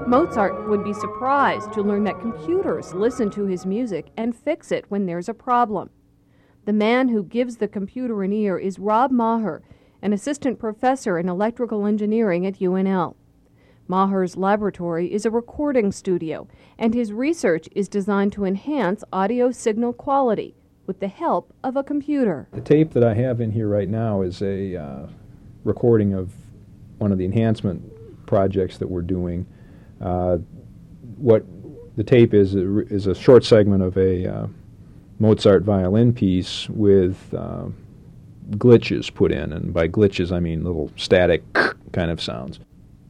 Mozart would be surprised to learn that computers listen to his music and fix it when there's a problem. The man who gives the computer an ear is Rob Maher, an assistant professor in electrical engineering at UNL. Maher's laboratory is a recording studio, and his research is designed to enhance audio signal quality with the help of a computer. The tape that I have in here right now is a recording of one of the enhancement projects that we're doing. What the tape is a short segment of a Mozart violin piece with glitches put in, and by glitches I mean little static kind of sounds.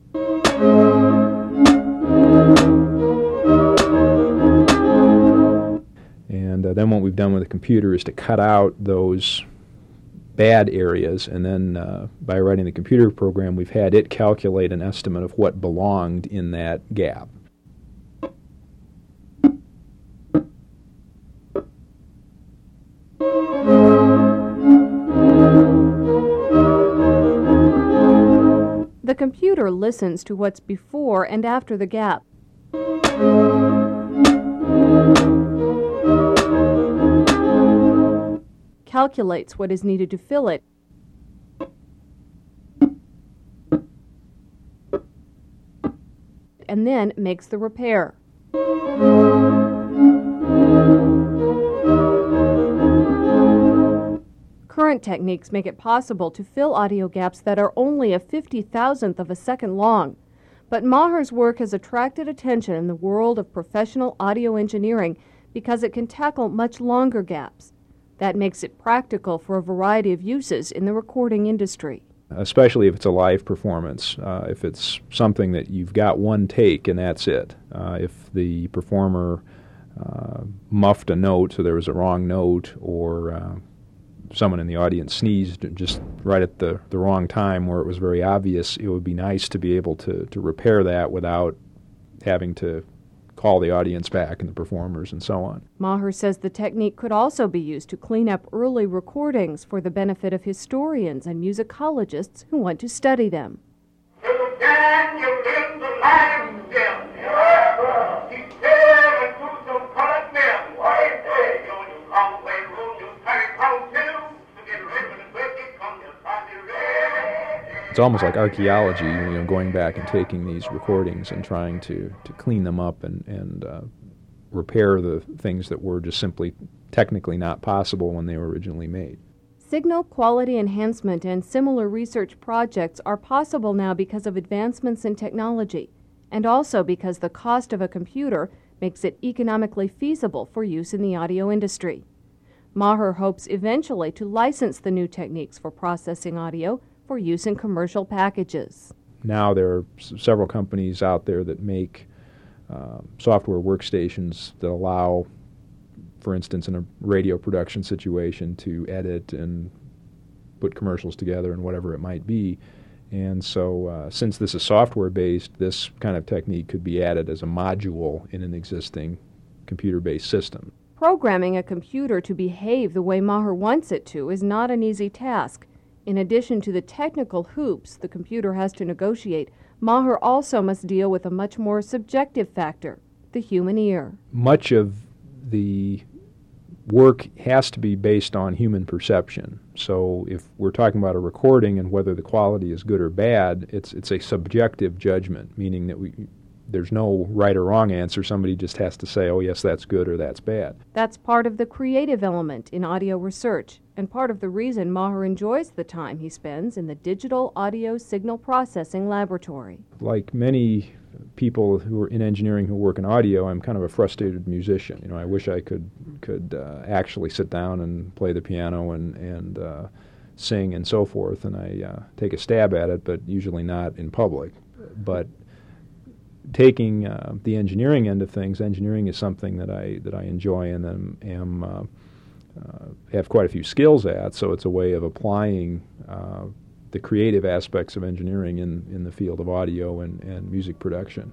And then what we've done with the computer is to cut out those bad areas, and then by writing the computer program, we've had it calculate an estimate of what belonged in that gap. The computer listens to what's before and after the gap. Calculates what is needed to fill it, and then makes the repair. Current techniques make it possible to fill audio gaps that are only a 50,000th of a second long. But Maher's work has attracted attention in the world of professional audio engineering because it can tackle much longer gaps. That makes it practical for a variety of uses in the recording industry. Especially if it's a live performance, if it's something that you've got one take and that's it. If the performer muffed a note, so there was a wrong note, or someone in the audience sneezed just right at the wrong time where it was very obvious, it would be nice to be able to repair that without having to call the audience back and the performers and so on. Maher says the technique could also be used to clean up early recordings for the benefit of historians and musicologists who want to study them. It's almost like archaeology, going back and taking these recordings and trying to clean them up and repair the things that were just simply technically not possible when they were originally made. Signal quality enhancement and similar research projects are possible now because of advancements in technology, and also because the cost of a computer makes it economically feasible for use in the audio industry. Maher hopes eventually to license the new techniques for processing audio for use in commercial packages. Now there are several companies out there that make software workstations that allow, for instance, in a radio production situation, to edit and put commercials together and whatever it might be. And so since this is software-based, this kind of technique could be added as a module in an existing computer-based system. Programming a computer to behave the way Maher wants it to is not an easy task. In addition to the technical hoops the computer has to negotiate, Maher also must deal with a much more subjective factor, the human ear. Much of the work has to be based on human perception. So if we're talking about a recording and whether the quality is good or bad, it's a subjective judgment, meaning that there's no right or wrong answer. Somebody just has to say, oh, yes, that's good or that's bad. That's part of the creative element in audio research, and part of the reason Maher enjoys the time he spends in the Digital Audio Signal Processing Laboratory. Like many people who are in engineering who work in audio, I'm kind of a frustrated musician. I wish I could actually sit down and play the piano and sing and so forth, and I take a stab at it, but usually not in public. But taking the engineering end of things, engineering is something that I enjoy and have quite a few skills at, so it's a way of applying the creative aspects of engineering in the field of audio and music production.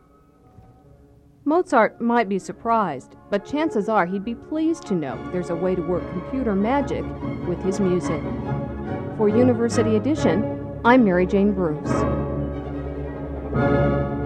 Mozart might be surprised, but chances are he'd be pleased to know there's a way to work computer magic with his music. For University Edition, I'm Mary Jane Bruce.